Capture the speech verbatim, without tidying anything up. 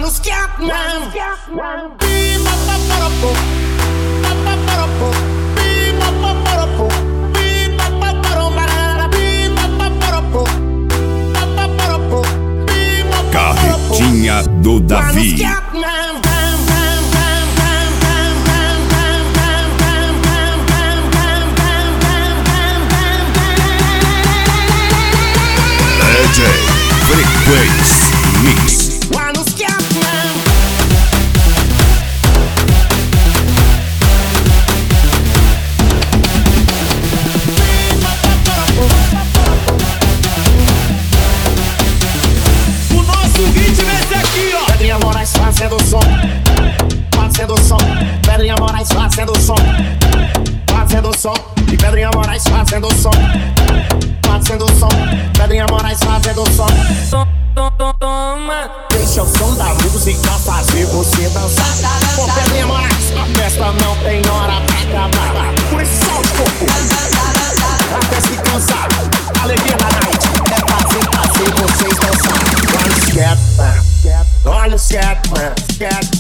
no Scatman. Carretinha do Davi. D J Frequency Mix. O nosso ritmo é esse aqui, ó. Pedrinha Moraes fazendo som, fazendo som. Pedrinha Moraes fazendo som, fazendo som. E Pedrinha Moraes fazendo som, fazendo som. Pedrinha Moraes fazendo som. Toma, deixa o som da música fazer você dançar. Com Pedrinha Moraes, a festa não tem hora pra acabar. Por isso solta o corpo, até se cansar. Alegria da night é fazer, fazer vocês dançar. Olha o Scatman, olha o Scatman, Scatman.